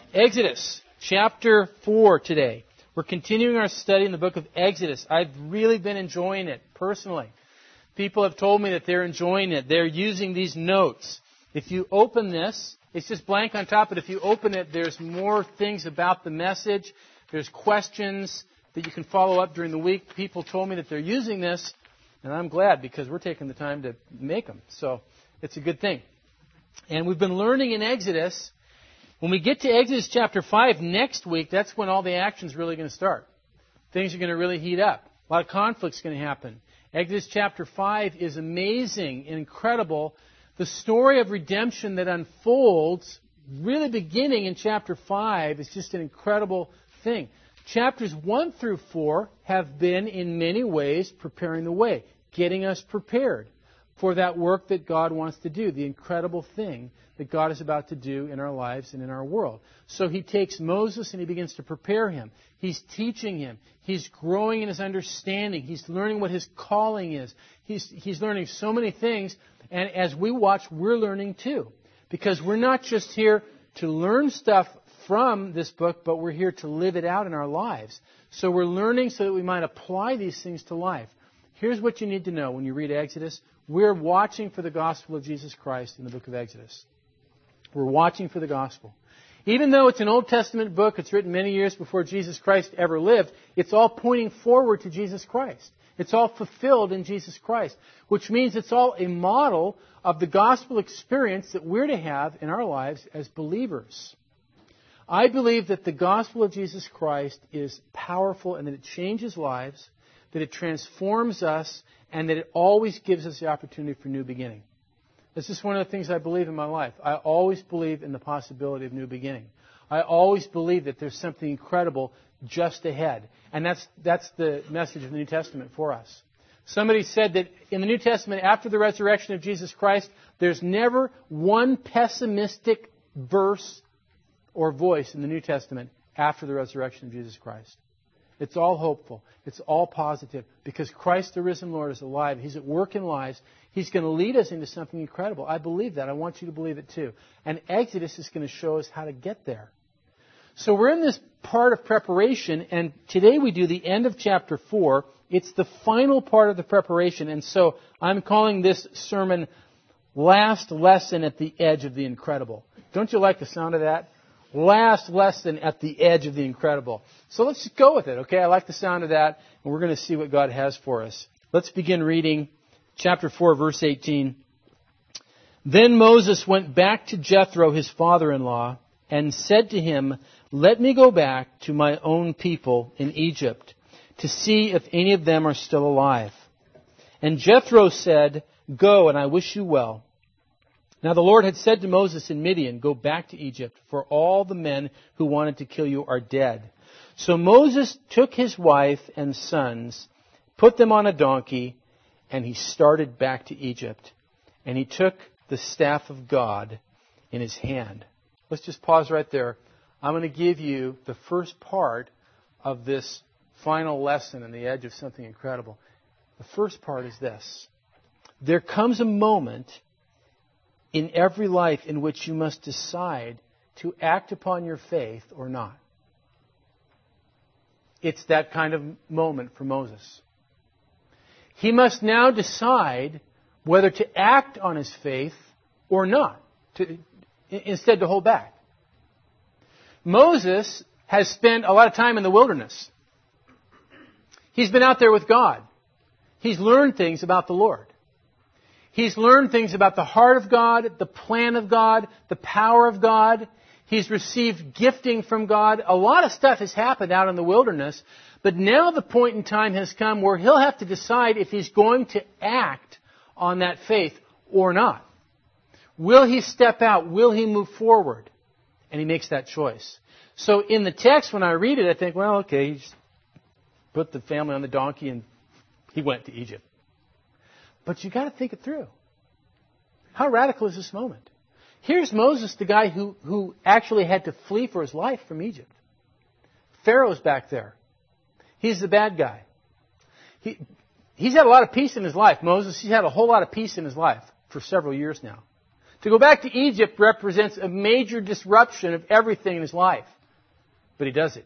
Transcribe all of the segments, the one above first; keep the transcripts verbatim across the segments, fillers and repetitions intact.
Exodus chapter four today. We're continuing our study in the book of Exodus. I've really been enjoying it personally. People have told me that they're enjoying it. They're using these notes. If you open this, it's just blank on top, but if you open it, there's more things about the message. There's questions that you can follow up during the week. People told me that they're using this, and I'm glad because we're taking the time to make them. So it's a good thing. And we've been learning in Exodus. When we get to Exodus chapter five next week, that's when all the action's really going to start. Things are going to really heat up. A lot of conflict's going to happen. Exodus chapter five is amazing and incredible. The story of redemption that unfolds, really beginning in chapter five, is just an incredible thing. Chapters one through four have been, in many ways, preparing the way, getting us prepared for that work that God wants to do, the incredible thing that God is about to do in our lives and in our world. So he takes Moses and he begins to prepare him. He's teaching him. He's growing in his understanding. He's learning what his calling is. He's, he's learning so many things. And as we watch, we're learning too. Because we're not just here to learn stuff from this book, but we're here to live it out in our lives. So we're learning so that we might apply these things to life. Here's what you need to know when you read Exodus. We're watching for the gospel of Jesus Christ in the book of Exodus. We're watching for the gospel. Even though it's an Old Testament book, it's written many years before Jesus Christ ever lived, it's all pointing forward to Jesus Christ. It's all fulfilled in Jesus Christ, which means it's all a model of the gospel experience that we're to have in our lives as believers. I believe that the gospel of Jesus Christ is powerful and that it changes lives, that it transforms us, and that it always gives us the opportunity for new beginning. This is one of the things I believe in my life. I always believe in the possibility of new beginning. I always believe that there's something incredible just ahead. And that's that's the message of the New Testament for us. Somebody said that in the New Testament, after the resurrection of Jesus Christ, there's never one pessimistic verse or voice in the New Testament after the resurrection of Jesus Christ. It's all hopeful. It's all positive. Because Christ, the risen Lord, is alive. He's at work in lives. He's going to lead us into something incredible. I believe that. I want you to believe it too. And Exodus is going to show us how to get there. So we're in this part of preparation, and today we do the end of chapter four. It's the final part of the preparation, and so I'm calling this sermon Last Lesson at the Edge of the Incredible. Don't you like the sound of that? Last lesson at the edge of the incredible. So let's just go with it, okay? I like the sound of that, and we're going to see what God has for us. Let's begin reading chapter four, verse eighteen. Then Moses went back to Jethro, his father-in-law, and said to him, "Let me go back to my own people in Egypt to see if any of them are still alive." And Jethro said, "Go, and I wish you well." Now the Lord had said to Moses in Midian, "Go back to Egypt, for all the men who wanted to kill you are dead." So Moses took his wife and sons, put them on a donkey, and he started back to Egypt. And he took the staff of God in his hand. Let's just pause right there. I'm going to give you the first part of this final lesson on the edge of something incredible. The first part is this. There comes a moment in every life in which you must decide to act upon your faith or not. It's that kind of moment for Moses. He must now decide whether to act on his faith or not, to, instead to hold back. Moses has spent a lot of time in the wilderness. He's been out there with God. He's learned things about the Lord. He's learned things about the heart of God, the plan of God, the power of God. He's received gifting from God. A lot of stuff has happened out in the wilderness. But now the point in time has come where he'll have to decide if he's going to act on that faith or not. Will he step out? Will he move forward? And he makes that choice. So in the text, when I read it, I think, well, okay, he just put the family on the donkey and he went to Egypt. But you've got to think it through. How radical is this moment? Here's Moses, the guy who, who actually had to flee for his life from Egypt. Pharaoh's back there. He's the bad guy. He, he's had a lot of peace in his life. Moses, he's had a whole lot of peace in his life for several years now. To go back to Egypt represents a major disruption of everything in his life. But he does it.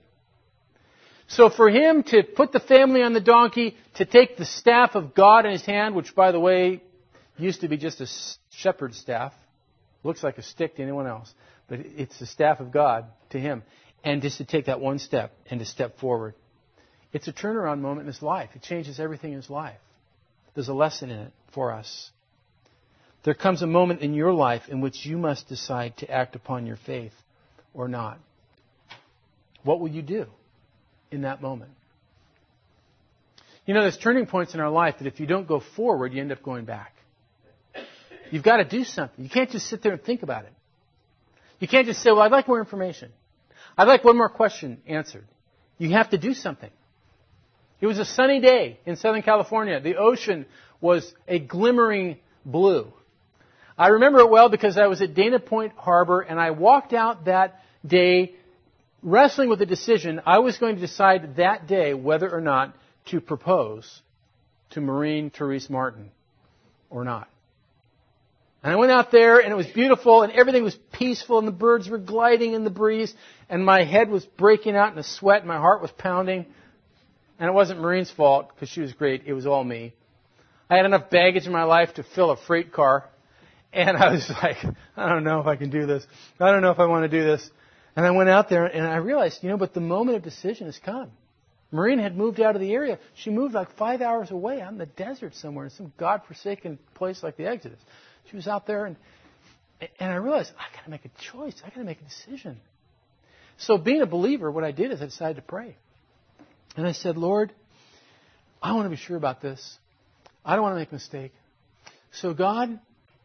So for him to put the family on the donkey, to take the staff of God in his hand, which, by the way, used to be just a shepherd's staff. Looks like a stick to anyone else. But it's the staff of God to him. And just to take that one step and to step forward. It's a turnaround moment in his life. It changes everything in his life. There's a lesson in it for us. There comes a moment in your life in which you must decide to act upon your faith or not. What will you do in that moment? You know, there's turning points in our life that if you don't go forward, you end up going back. You've got to do something. You can't just sit there and think about it. You can't just say, well, I'd like more information. I'd like one more question answered. You have to do something. It was a sunny day in Southern California. The ocean was a glimmering blue. I remember it well because I was at Dana Point Harbor and I walked out that day wrestling with the decision. I was going to decide that day whether or not to propose to Maureen Therese Martin or not. And I went out there and it was beautiful and everything was peaceful and the birds were gliding in the breeze and my head was breaking out in a sweat and my heart was pounding. And it wasn't Maureen's fault because she was great. It was all me. I had enough baggage in my life to fill a freight car. And I was like, I don't know if I can do this. I don't know if I want to do this. And I went out there and I realized, you know, but the moment of decision has come. Maureen had moved out of the area. She moved like five hours away out in the desert somewhere in some godforsaken place like the Exodus. She was out there and and I realized, I got to make a choice. I got to make a decision. So being a believer, what I did is I decided to pray. And I said, Lord, I want to be sure about this. I don't want to make a mistake. So God,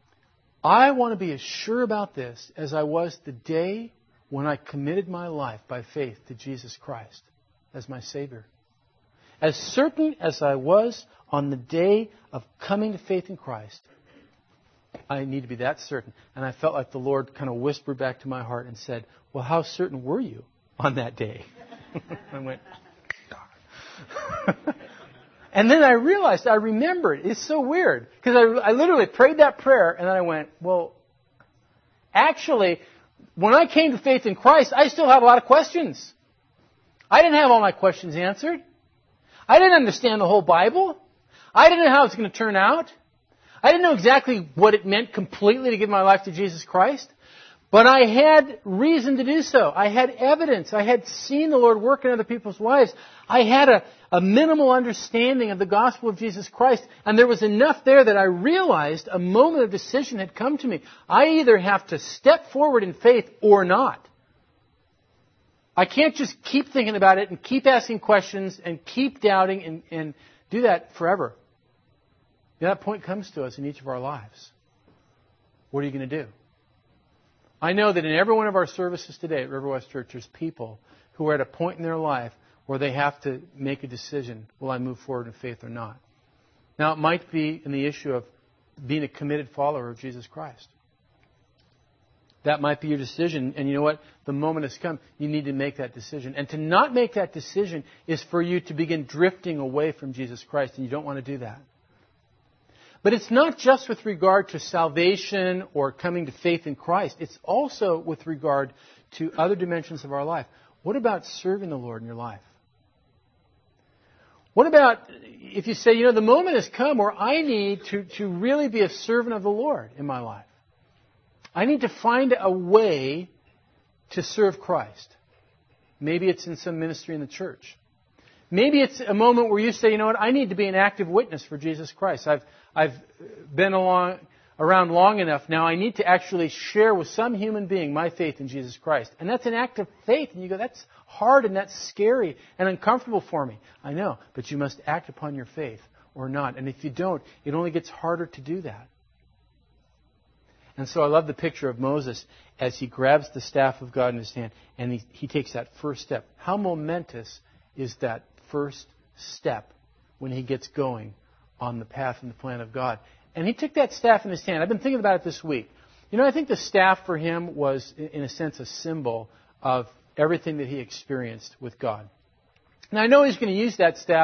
I want to be as sure about this as I was the day when I committed my life by faith to Jesus Christ as my Savior. As certain as I was on the day of coming to faith in Christ, I need to be that certain. And I felt like the Lord kind of whispered back to my heart and said, well, how certain were you on that day? I went, and then I realized, I remembered. It's so weird. Because I, I literally prayed that prayer and then I went, well, actually, when I came to faith in Christ, I still have a lot of questions. I didn't have all my questions answered. I didn't understand the whole Bible. I didn't know how it was going to turn out. I didn't know exactly what it meant completely to give my life to Jesus Christ. But I had reason to do so. I had evidence. I had seen the Lord work in other people's lives. I had a, a minimal understanding of the gospel of Jesus Christ. And there was enough there that I realized a moment of decision had come to me. I either have to step forward in faith or not. I can't just keep thinking about it and keep asking questions and keep doubting and, and do that forever. That point comes to us in each of our lives. What are you going to do? I know that in every one of our services today at River West Church, there's people who are at a point in their life where they have to make a decision. Will I move forward in faith or not? Now, it might be in the issue of being a committed follower of Jesus Christ. That might be your decision. And you know what? The moment has come. You need to make that decision. And to not make that decision is for you to begin drifting away from Jesus Christ. And you don't want to do that. But it's not just with regard to salvation or coming to faith in Christ. It's also with regard to other dimensions of our life. What about serving the Lord in your life? What about if you say, you know, the moment has come where I need to, to really be a servant of the Lord in my life. I need to find a way to serve Christ. Maybe it's in some ministry in the church. Maybe it's a moment where you say, you know what, I need to be an active witness for Jesus Christ. I've I've been along, around long enough now. I need to actually share with some human being my faith in Jesus Christ. And that's an act of faith. And you go, that's hard and that's scary and uncomfortable for me. I know, but you must act upon your faith or not. And if you don't, it only gets harder to do that. And so I love the picture of Moses as he grabs the staff of God in his hand and he, he takes that first step. How momentous is that first step when he gets going on the path and the plan of God? And he took that staff in his hand. I've been thinking about it this week. You know, I think the staff for him was, in a sense, a symbol of everything that he experienced with God. Now, I know he's going to use that staff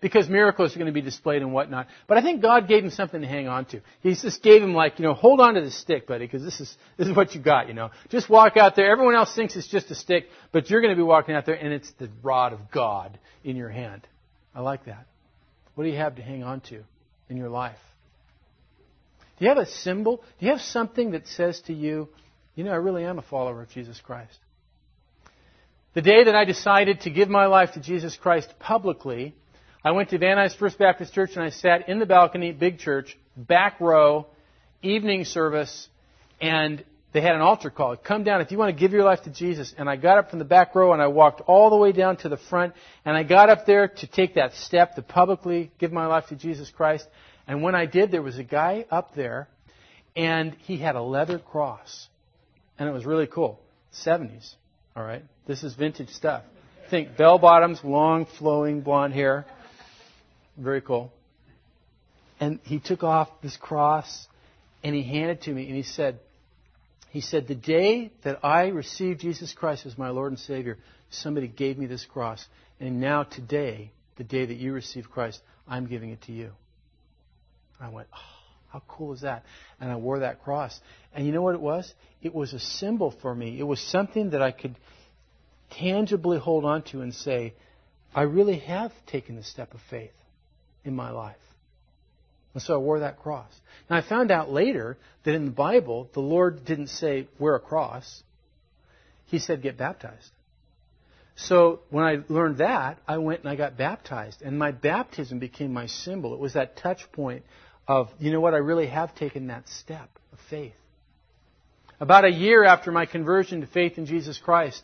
because miracles are going to be displayed and whatnot. But I think God gave him something to hang on to. He just gave him like, you know, hold on to the stick, buddy, because this is this is what you got, you know. Just walk out there. Everyone else thinks it's just a stick, but you're going to be walking out there, and it's the rod of God in your hand. I like that. What do you have to hang on to in your life? Do you have a symbol? Do you have something that says to you, you know, I really am a follower of Jesus Christ? The day that I decided to give my life to Jesus Christ publicly, I went to Van Nuys First Baptist Church and I sat in the balcony, big church, back row, evening service, and they had an altar call. Come down if you want to give your life to Jesus. And I got up from the back row and I walked all the way down to the front, and I got up there to take that step to publicly give my life to Jesus Christ. And when I did, there was a guy up there, and he had a leather cross. And it was really cool. seventies, all right? This is vintage stuff. Think bell-bottoms, long, flowing blonde hair. Very cool. And he took off this cross, and he handed it to me, and he said, he said, the day that I received Jesus Christ as my Lord and Savior, somebody gave me this cross. And now today, the day that you received Christ, I'm giving it to you. I went, oh, how cool is that? And I wore that cross. And you know what it was? It was a symbol for me. It was something that I could tangibly hold on to and say, I really have taken the step of faith in my life. And so I wore that cross. Now I found out later that in the Bible, the Lord didn't say, wear a cross. He said, get baptized. So when I learned that, I went and I got baptized. And my baptism became my symbol. It was that touch point of, you know what, I really have taken that step of faith. About a year after my conversion to faith in Jesus Christ,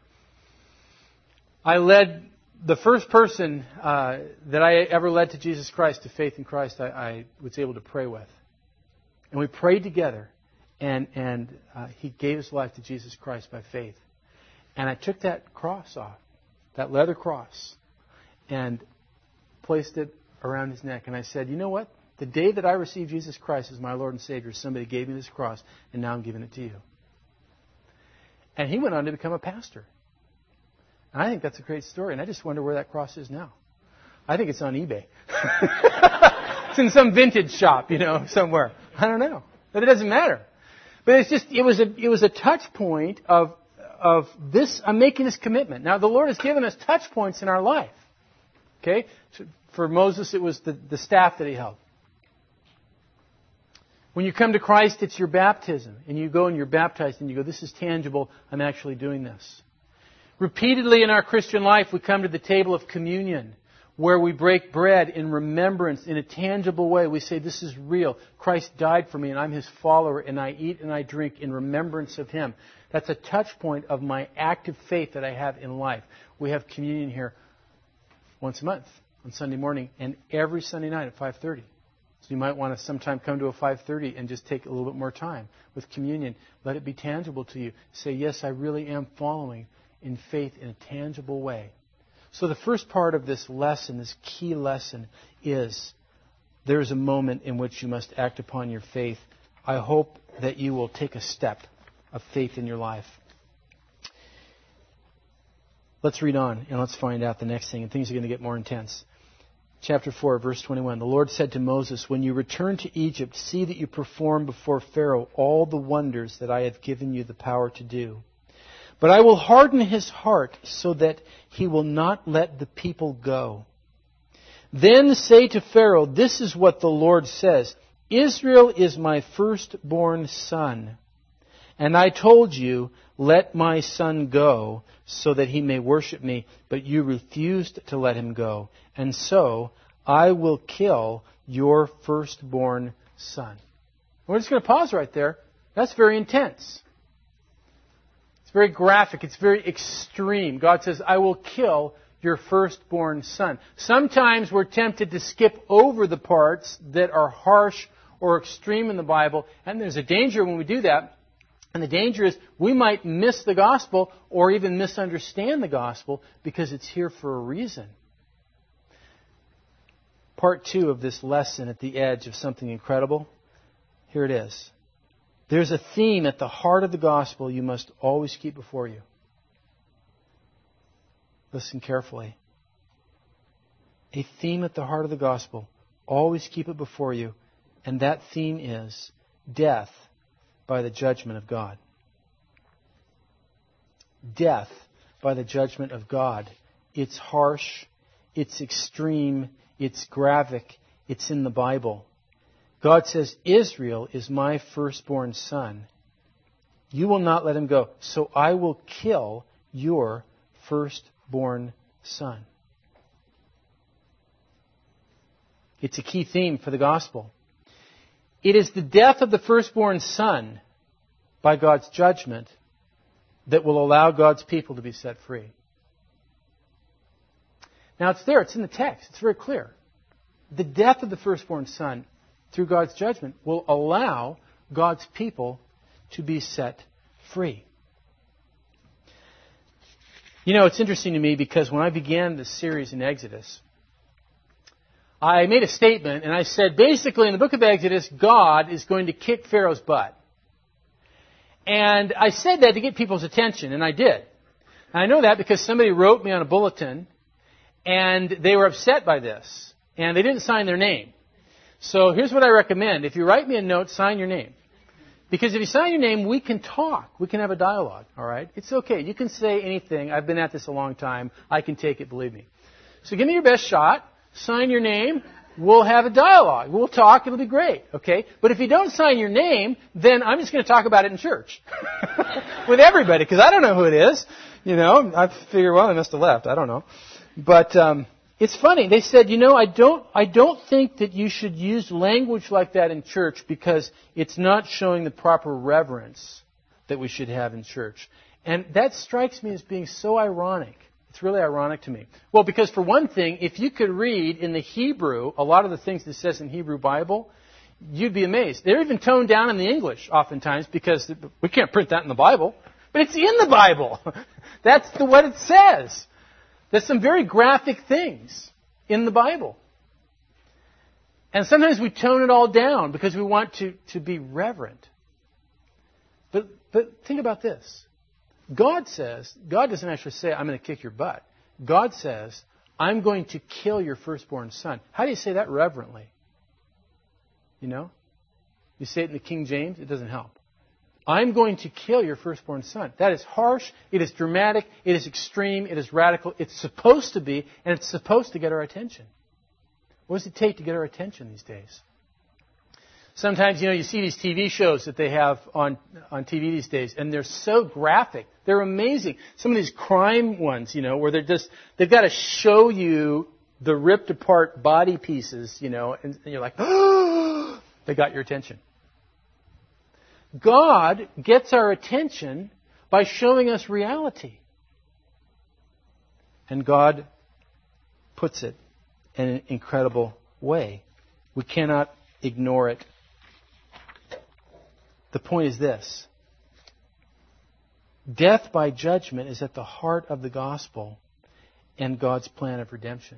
I led the first person uh, that I ever led to Jesus Christ, to faith in Christ, I, I was able to pray with. And we prayed together, and, and uh, he gave his life to Jesus Christ by faith. And I took that cross off, that leather cross, and placed it around his neck. And I said, you know what? The day that I received Jesus Christ as my Lord and Savior, somebody gave me this cross, and now I'm giving it to you. And he went on to become a pastor. And I think that's a great story. And I just wonder where that cross is now. I think it's on eBay. It's in some vintage shop, you know, somewhere. I don't know. But it doesn't matter. But it's just, it was a, it was a touch point of of this, I'm making this commitment. Now, the Lord has given us touch points in our life. Okay? For Moses, it was the, the staff that he held. When you come to Christ, it's your baptism. And you go and you're baptized and you go, this is tangible. I'm actually doing this. Repeatedly in our Christian life, we come to the table of communion, where we break bread in remembrance in a tangible way. We say, this is real. Christ died for me and I'm His follower, and I eat and I drink in remembrance of Him. That's a touch point of my active faith that I have in life. We have communion here once a month on Sunday morning and every Sunday night at five thirty. So you might want to sometime come to a five thirty and just take a little bit more time with communion. Let it be tangible to you. Say, yes, I really am following in faith in a tangible way. So the first part of this lesson, this key lesson, is there is a moment in which you must act upon your faith. I hope that you will take a step of faith in your life. Let's read on and let's find out the next thing. And things are going to get more intense. Chapter four, verse twenty-one. The Lord said to Moses, when you return to Egypt, see that you perform before Pharaoh all the wonders that I have given you the power to do. But I will harden his heart so that he will not let the people go. Then say to Pharaoh, this is what the Lord says. Israel is my firstborn son. And I told you, let my son go so that he may worship me. But you refused to let him go. And so I will kill your firstborn son. We're just going to pause right there. That's very intense. It's very graphic. It's very extreme. God says, I will kill your firstborn son. Sometimes we're tempted to skip over the parts that are harsh or extreme in the Bible. And there's a danger when we do that. And the danger is we might miss the gospel or even misunderstand the gospel because it's here for a reason. Part two of this lesson at the edge of something incredible. Here it is. There's a theme at the heart of the gospel you must always keep before you. Listen carefully. a theme at the heart of the gospel. Always keep it before you. And that theme is death by the judgment of God. Death by the judgment of God. It's harsh. It's extreme. It's graphic. It's in the Bible. God says, Israel is my firstborn son. You will not let him go. So I will kill your firstborn son. It's a key theme for the gospel. It is the death of the firstborn son by God's judgment that will allow God's people to be set free. Now it's there, it's in the text, it's very clear. The death of the firstborn son through God's judgment will allow God's people to be set free. You know, it's interesting to me because when I began this series in Exodus, I made a statement and I said, basically in the book of Exodus, God is going to kick Pharaoh's butt. And I said that to get people's attention, and I did. And I know that because somebody wrote me on a bulletin, and they were upset by this, and they didn't sign their name. So here's what I recommend. If you write me a note, sign your name. Because if you sign your name, we can talk. We can have a dialogue, all right? It's okay. You can say anything. I've been at this a long time. I can take it, believe me. So give me your best shot. Sign your name. We'll have a dialogue. We'll talk. It'll be great, okay? But if you don't sign your name, then I'm just going to talk about it in church with everybody, because I don't know who it is. You know, I figure, well, I must have left. I don't know. But um, it's funny. They said, you know, I don't, I don't think that you should use language like that in church because it's not showing the proper reverence that we should have in church. And that strikes me as being so ironic. It's really ironic to me. Well, because for one thing, if you could read in the Hebrew a lot of the things that it says in Hebrew Bible, you'd be amazed. They're even toned down in the English oftentimes because we can't print that in the Bible. But it's in the Bible. That's the, what it says. There's some very graphic things in the Bible. And sometimes we tone it all down because we want to, to be reverent. But, but think about this. God says, God doesn't actually say, I'm going to kick your butt. God says, I'm going to kill your firstborn son. How do you say that reverently? You know? You say it in the King James, it doesn't help. I'm going to kill your firstborn son. That is harsh, it is dramatic, it is extreme, it is radical. It's supposed to be, and it's supposed to get our attention. What does it take to get our attention these days? Sometimes, you know, you see these T V shows that they have on, on T V these days, and they're so graphic. They're amazing. Some of these crime ones, you know, where they're just, they've got to show you the ripped apart body pieces, you know, and, and you're like, oh, they got your attention. God gets our attention by showing us reality. And God puts it in an incredible way. We cannot ignore it. The point is this. Death by judgment is at the heart of the gospel and God's plan of redemption.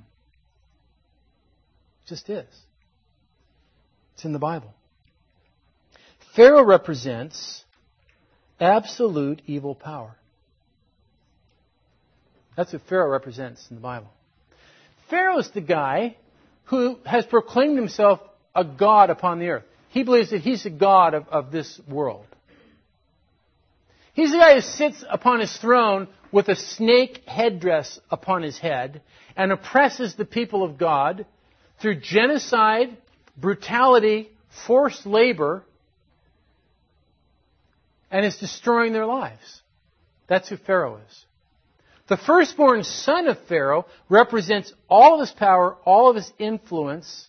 It just is. It's in the Bible. Pharaoh represents absolute evil power. That's what Pharaoh represents in the Bible. Pharaoh is the guy who has proclaimed himself a god upon the earth. He believes that he's the god of, of this world. He's the guy who sits upon his throne with a snake headdress upon his head and oppresses the people of God through genocide, brutality, forced labor, and is destroying their lives. That's who Pharaoh is. The firstborn son of Pharaoh represents all of his power, all of his influence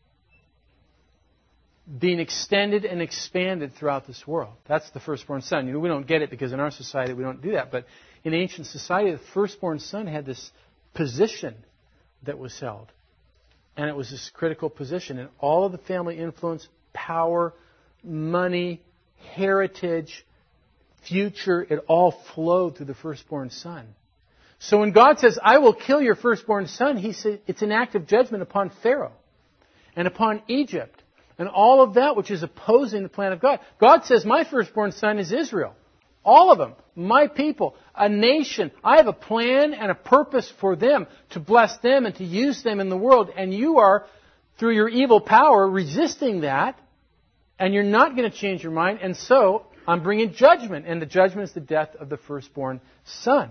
being extended and expanded throughout this world. That's the firstborn son. You know, we don't get it because in our society we don't do that. But in ancient society, the firstborn son had this position that was held. And it was this critical position. And all of the family influence, power, money, heritage, future, it all flowed through the firstborn son. So when God says, I will kill your firstborn son, he said it's an act of judgment upon Pharaoh and upon Egypt and all of that which is opposing the plan of God. God says, my firstborn son is Israel. All of them. My people. A nation. I have a plan and a purpose for them to bless them and to use them in the world. And you are, through your evil power, resisting that. And you're not going to change your mind. And so, I'm bringing judgment. And the judgment is the death of the firstborn son.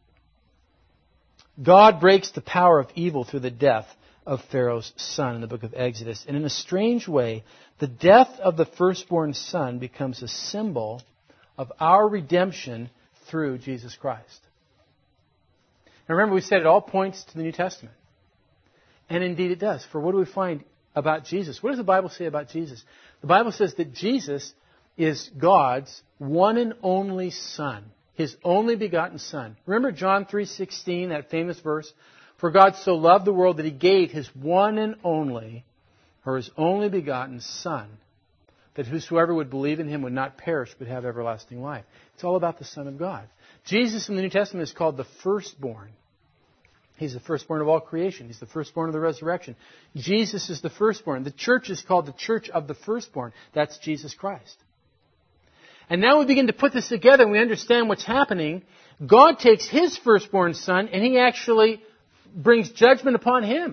God breaks the power of evil through the death of Pharaoh's son in the book of Exodus. And in a strange way, the death of the firstborn son becomes a symbol of our redemption through Jesus Christ. And remember, we said it all points to the New Testament. And indeed it does. For what do we find about Jesus? What does the Bible say about Jesus? The Bible says that Jesus is God's one and only Son. His only begotten Son. Remember John three sixteen, that famous verse? For God so loved the world that He gave His one and only, or His only begotten Son, that whosoever would believe in Him would not perish but have everlasting life. It's all about the Son of God. Jesus in the New Testament is called the firstborn. He's the firstborn of all creation. He's the firstborn of the resurrection. Jesus is the firstborn. The church is called the church of the firstborn. That's Jesus Christ. And now we begin to put this together and we understand what's happening. God takes His firstborn son and He actually brings judgment upon Him.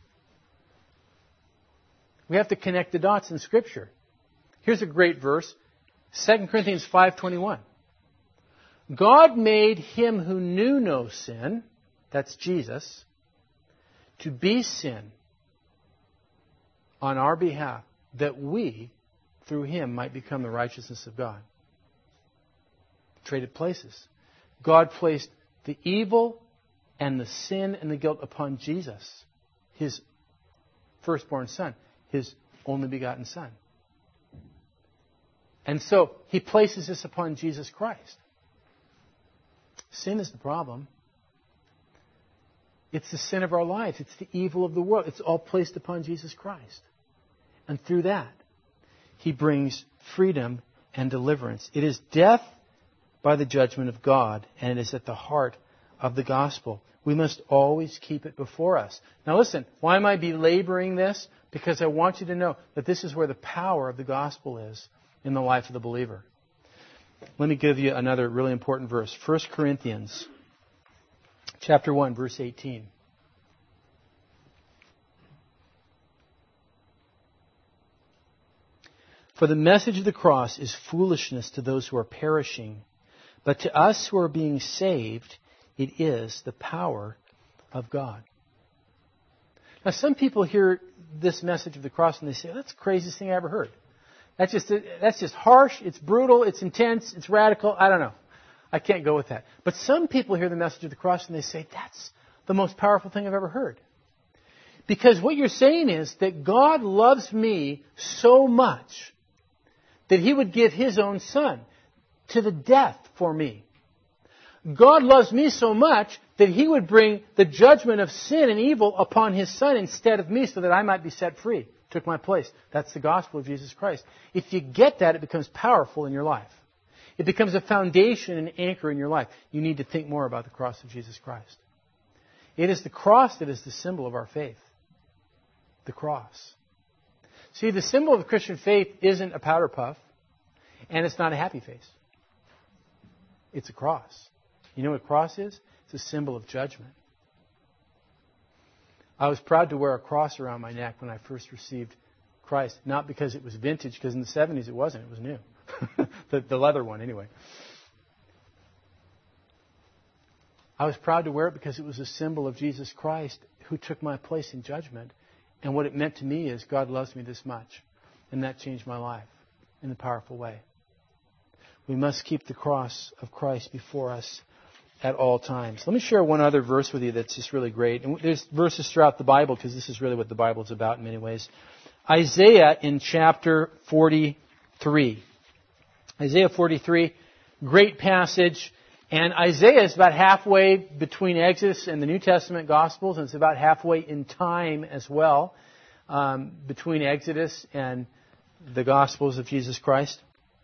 We have to connect the dots in Scripture. Here's a great verse. Second Corinthians five twenty-one. God made Him who knew no sin, that's Jesus, to be sin on our behalf, that we, through Him, might become the righteousness of God. Traded places. God placed the evil and the sin and the guilt upon Jesus, His firstborn son, His only begotten Son. And so He places this upon Jesus Christ. Sin is the problem. It's the sin of our life. It's the evil of the world. It's all placed upon Jesus Christ. And through that, He brings freedom and deliverance. It is death by the judgment of God, and it is at the heart of the gospel. We must always keep it before us. Now listen, why am I belaboring this? Because I want you to know that this is where the power of the gospel is in the life of the believer. Let me give you another really important verse. First Corinthians chapter one, verse eighteen. For the message of the cross is foolishness to those who are perishing, but to us who are being saved, it is the power of God. Now, some people hear this message of the cross and they say, that's the craziest thing I ever heard. That's just, that's just harsh, it's brutal, it's intense, it's radical. I don't know. I can't go with that. But some people hear the message of the cross and they say, that's the most powerful thing I've ever heard. Because what you're saying is that God loves me so much that He would give His own Son to the death for me. God loves me so much that He would bring the judgment of sin and evil upon His Son instead of me so that I might be set free. Took my place. That's the gospel of Jesus Christ. If you get that, it becomes powerful in your life. It becomes a foundation and anchor in your life. You need to think more about the cross of Jesus Christ. It is the cross that is the symbol of our faith. The cross. See, the symbol of the Christian faith isn't a powder puff, and it's not a happy face. It's a cross. You know what a cross is? It's a symbol of judgment. I was proud to wear a cross around my neck when I first received Christ. Not because it was vintage, because in the seventies it wasn't. It was new. the, the leather one, anyway. I was proud to wear it because it was a symbol of Jesus Christ who took my place in judgment. And what it meant to me is God loves me this much. And that changed my life in a powerful way. We must keep the cross of Christ before us at all times. Let me share one other verse with you that's just really great. And there's verses throughout the Bible because this is really what the Bible is about in many ways. Isaiah in chapter forty-three. Isaiah forty-three, great passage. And Isaiah is about halfway between Exodus and the New Testament Gospels, and it's about halfway in time as well um, between Exodus and the Gospels of Jesus Christ.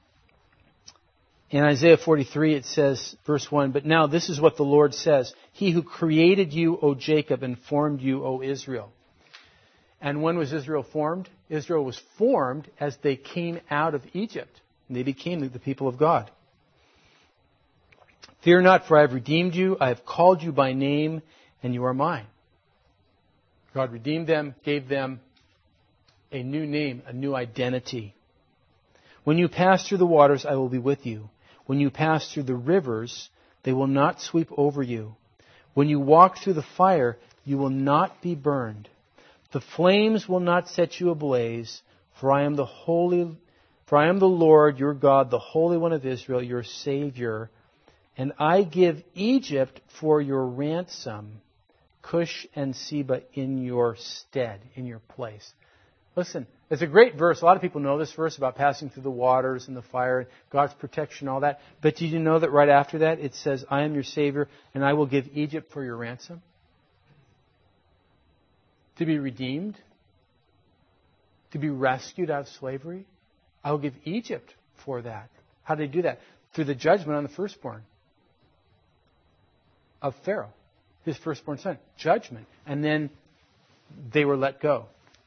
In Isaiah forty-three, it says, verse one, but now this is what the Lord says, He who created you, O Jacob, and formed you, O Israel. And when was Israel formed? Israel was formed as they came out of Egypt. And they became the people of God. Fear not, for I have redeemed you. I have called you by name, and you are mine. God redeemed them, gave them a new name, a new identity. When you pass through the waters, I will be with you. When you pass through the rivers, they will not sweep over you. When you walk through the fire, you will not be burned. The flames will not set you ablaze, for I am the holy, for I am the Lord your God, the Holy One of Israel, your Savior. And I give Egypt for your ransom, Cush and Seba in your stead, in your place. Listen, it's a great verse. A lot of people know this verse about passing through the waters and the fire, God's protection, all that. But did you know that right after that it says, I am your Savior, and I will give Egypt for your ransom? To be redeemed? To be rescued out of slavery? I will give Egypt for that. How did he do that? Through the judgment on the firstborn of Pharaoh, his firstborn son. Judgment. And then they were let go.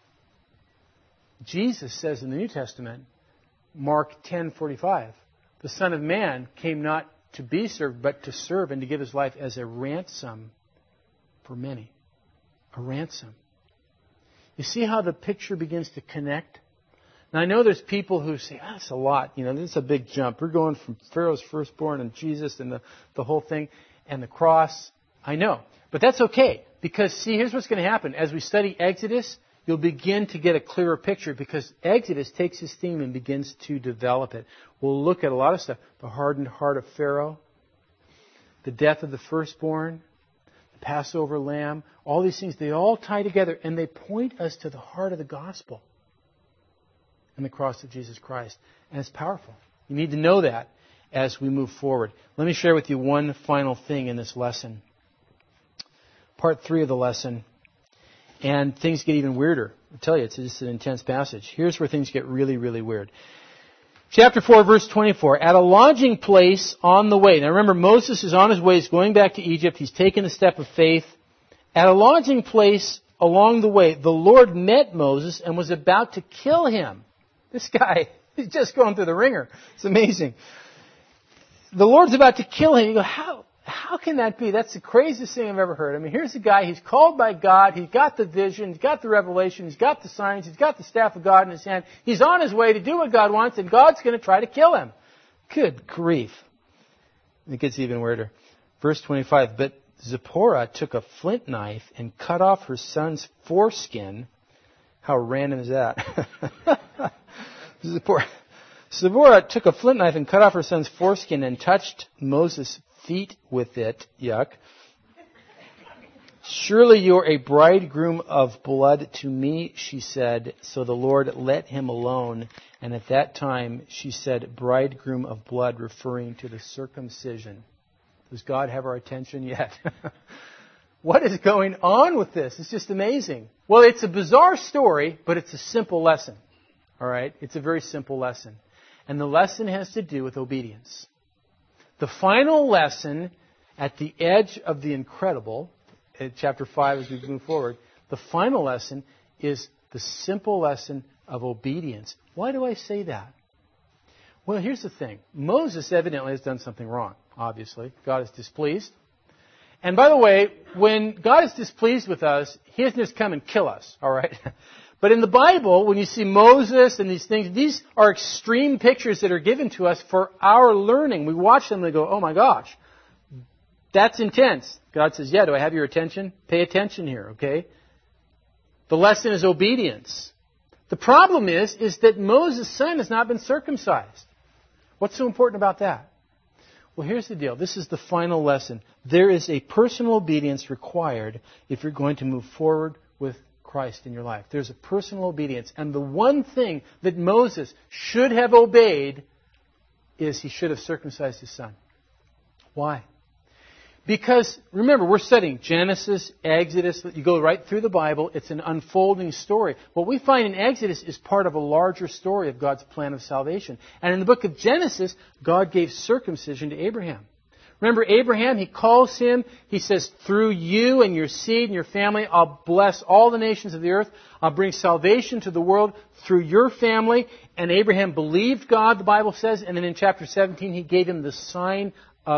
Jesus says in the New Testament, Mark ten forty-five, the Son of Man came not to be served, but to serve and to give his life as a ransom for many. A ransom. You see how the picture begins to connect? Now, I know there's people who say, ah, that's a lot. You know, this is a big jump. We're going from Pharaoh's firstborn and Jesus and the, the whole thing and the cross. I know. But that's okay. Because, see, here's what's going to happen. As we study Exodus, you'll begin to get a clearer picture because Exodus takes his theme and begins to develop it. We'll look at a lot of stuff. The hardened heart of Pharaoh, the death of the firstborn, the Passover lamb, all these things, they all tie together and they point us to the heart of the gospel and the cross of Jesus Christ. And it's powerful. You need to know that as we move forward. Let me share with you one final thing in this lesson. Part three of the lesson. And things get even weirder. I tell you, it's just an intense passage. Here's where things get really, really weird. Chapter four, verse twenty-four. At a lodging place on the way. Now remember, Moses is on his way. He's going back to Egypt. He's taken a step of faith. At a lodging place along the way, the Lord met Moses and was about to kill him. This guy is just going through the ringer. It's amazing. The Lord's about to kill him. You go, how? How can that be? That's the craziest thing I've ever heard. I mean, here's a guy, he's called by God, he's got the vision, he's got the revelation, he's got the signs, he's got the staff of God in his hand. He's on his way to do what God wants, and God's going to try to kill him. Good grief. It gets even weirder. Verse twenty-five, but Zipporah took a flint knife and cut off her son's foreskin. How random is that? Zipporah, Zipporah took a flint knife and cut off her son's foreskin and touched Moses' feet with it. Yuck. Surely you're a bridegroom of blood to me, she said. So the Lord let him alone. And at that time she said, bridegroom of blood, referring to the circumcision. Does God have our attention yet? What is going on with this? It's just amazing. Well, it's a bizarre story, but it's a simple lesson. All right? It's a very simple lesson. And the lesson has to do with obedience. The final lesson at the edge of the incredible, in chapter five as we move forward, the final lesson is the simple lesson of obedience. Why do I say that? Well, here's the thing. Moses evidently has done something wrong, obviously. God is displeased. And by the way, when God is displeased with us, He doesn't just come and kill us, all right? But in the Bible, when you see Moses and these things, these are extreme pictures that are given to us for our learning. We watch them and we go, oh my gosh, that's intense. God says, yeah, do I have your attention? Pay attention here, okay? The lesson is obedience. The problem is, is that Moses' son has not been circumcised. What's so important about that? Well, here's the deal. This is the final lesson. There is a personal obedience required if you're going to move forward with Christ in your life. There's a personal obedience. And the one thing that Moses should have obeyed is he should have circumcised his son. Why? Because, remember, we're studying Genesis, Exodus. You go right through the Bible. It's an unfolding story. What we find in Exodus is part of a larger story of God's plan of salvation. And in the book of Genesis, God gave circumcision to Abraham. Remember Abraham, he calls him, he says, through you and your seed and your family, I'll bless all the nations of the earth. I'll bring salvation to the world through your family. And Abraham believed God, the Bible says. And then in chapter seventeen, he gave him the sign of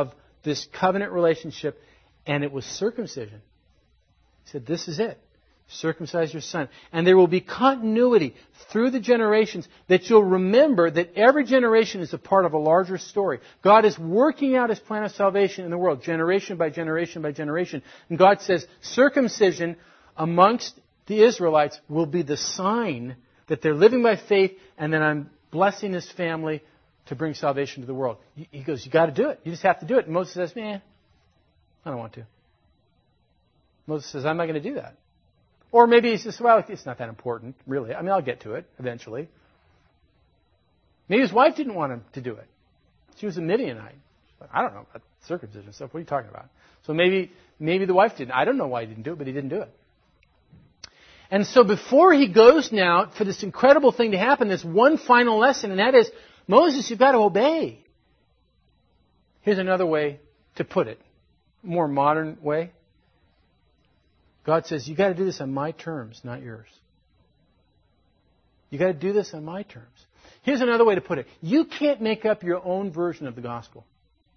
this covenant relationship, and it was circumcision. He said, this is it. Circumcise your son. And there will be continuity through the generations that you'll remember that every generation is a part of a larger story. God is working out His plan of salvation in the world, generation by generation by generation. And God says, circumcision amongst the Israelites will be the sign that they're living by faith, and then I'm blessing this family to bring salvation to the world. He goes, you got to do it. You just have to do it. And Moses says, man, I don't want to. Moses says, I'm not going to do that. Or maybe he says, well, it's not that important, really. I mean, I'll get to it eventually. Maybe his wife didn't want him to do it. She was a Midianite. I don't know about circumcision stuff. What are you talking about? So maybe maybe the wife didn't. I don't know why he didn't do it, but he didn't do it. And so before he goes now for this incredible thing to happen, there's one final lesson, and that is, Moses, you've got to obey. Here's another way to put it, more modern way. God says, you've got to do this on my terms, not yours. You've got to do this on my terms. Here's another way to put it. You can't make up your own version of the gospel.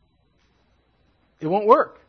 It won't work.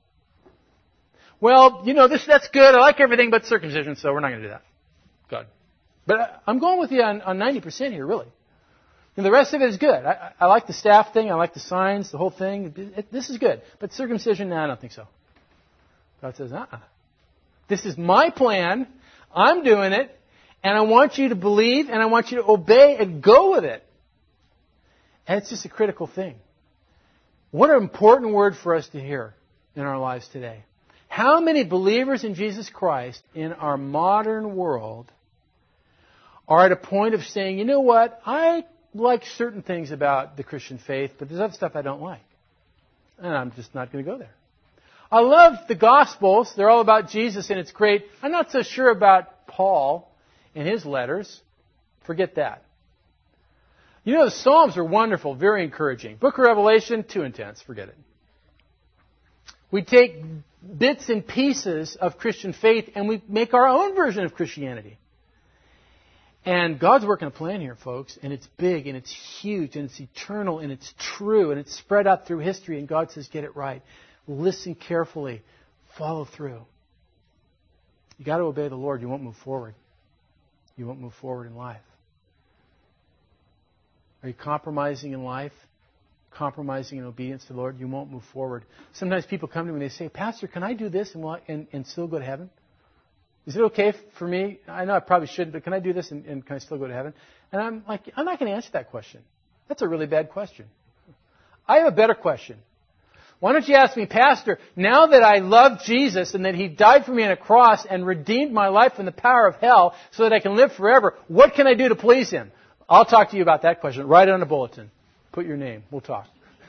Well, you know, this that's good. I like everything but circumcision, so we're not going to do that. God. But I'm going with you on, on ninety percent here, really. And the rest of it is good. I, I like the staff thing. I like the signs, the whole thing. It, it, this is good. But circumcision, no, I don't think so. God says, uh-uh. This is my plan. I'm doing it. And I want you to believe and I want you to obey and go with it. And it's just a critical thing. What an important word for us to hear in our lives today. How many believers in Jesus Christ in our modern world are at a point of saying, you know what, I like certain things about the Christian faith, but there's other stuff I don't like. And I'm just not going to go there. I love the Gospels. They're all about Jesus, and it's great. I'm not so sure about Paul and his letters. Forget that. You know, the Psalms are wonderful, very encouraging. Book of Revelation, too intense. Forget it. We take bits and pieces of Christian faith, and we make our own version of Christianity. And God's working a plan here, folks, and it's big, and it's huge, and it's eternal, and it's true, and it's spread out through history, and God says, get it right. Listen carefully. Follow through. You got to obey the Lord. You won't move forward. You won't move forward in life. Are you compromising in life? Compromising in obedience to the Lord? You won't move forward. Sometimes people come to me and they say, Pastor, can I do this and, and, and still go to heaven? Is it okay for me? I know I probably shouldn't, but can I do this and, and can I still go to heaven? And I'm like, I'm not going to answer that question. That's a really bad question. I have a better question. Why don't you ask me, Pastor, now that I love Jesus and that He died for me on a cross and redeemed my life from the power of hell so that I can live forever, what can I do to please Him? I'll talk to you about that question. Write it on a bulletin. Put your name. We'll talk.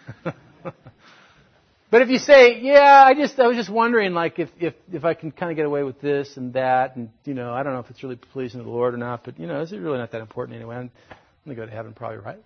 But if you say, yeah, I just I was just wondering, like, if, if, if I can kind of get away with this and that, and, you know, I don't know if it's really pleasing to the Lord or not, but, you know, is it really not that important anyway? I'm going to go to heaven probably, right?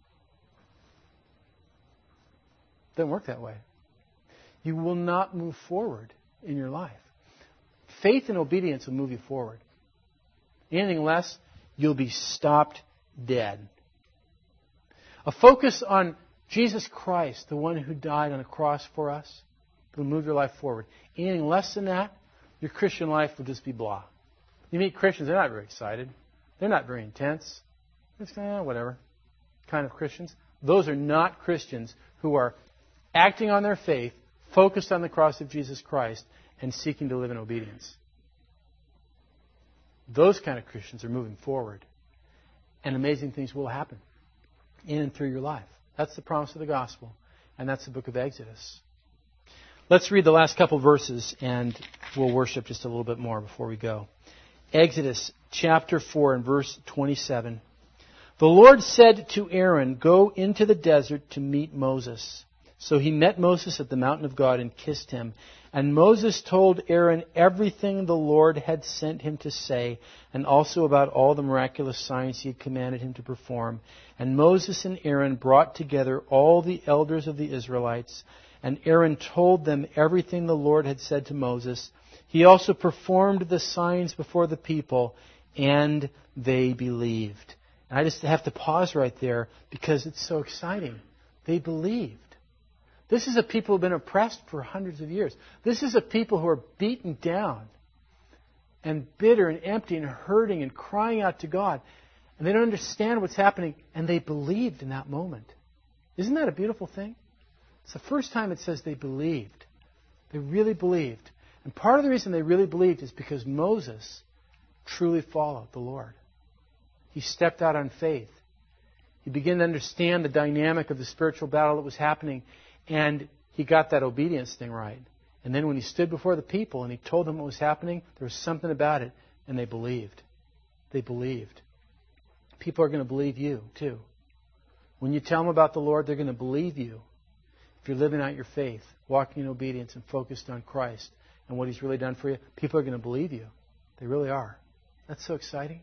Doesn't work that way. You will not move forward in your life. Faith and obedience will move you forward. Anything less, you'll be stopped dead. A focus on Jesus Christ, the one who died on a cross for us, will move your life forward. Anything less than that, your Christian life will just be blah. You meet Christians, they're not very excited. They're not very intense. It's kind of whatever kind of Christians. Those are not Christians who are acting on their faith, focused on the cross of Jesus Christ, and seeking to live in obedience. Those kind of Christians are moving forward. And amazing things will happen in and through your life. That's the promise of the gospel. And that's the book of Exodus. Let's read the last couple verses and we'll worship just a little bit more before we go. Exodus chapter four and verse twenty-seven. The Lord said to Aaron, go into the desert to meet Moses. So he met Moses at the mountain of God and kissed him. And Moses told Aaron everything the Lord had sent him to say, and also about all the miraculous signs he had commanded him to perform. And Moses and Aaron brought together all the elders of the Israelites, and Aaron told them everything the Lord had said to Moses. He also performed the signs before the people, and they believed. And I just have to pause right there because it's so exciting. They believed. This is a people who have been oppressed for hundreds of years. This is a people who are beaten down and bitter and empty and hurting and crying out to God. And they don't understand what's happening. And they believed in that moment. Isn't that a beautiful thing? It's the first time it says they believed. They really believed. And part of the reason they really believed is because Moses truly followed the Lord. He stepped out on faith. He began to understand the dynamic of the spiritual battle that was happening. And he got that obedience thing right. And then when he stood before the people and he told them what was happening, there was something about it. And they believed. They believed. People are going to believe you too. When you tell them about the Lord, they're going to believe you. If you're living out your faith, walking in obedience and focused on Christ and what He's really done for you, people are going to believe you. They really are. That's so exciting.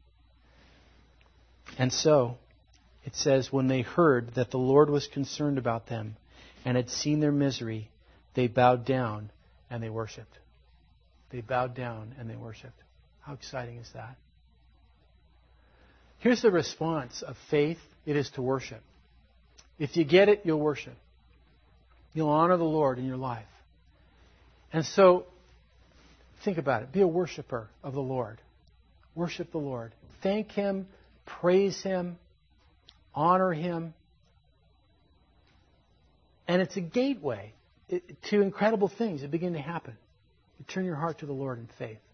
And so, it says, when they heard that the Lord was concerned about them and had seen their misery, they bowed down and they worshipped. They bowed down and they worshipped. How exciting is that? Here's the response of faith. It is to worship. If you get it, you'll worship. You'll honor the Lord in your life. And so, think about it. Be a worshiper of the Lord. Worship the Lord. Thank Him. Praise Him. Honor Him. And it's a gateway to incredible things that begin to happen. You turn your heart to the Lord in faith.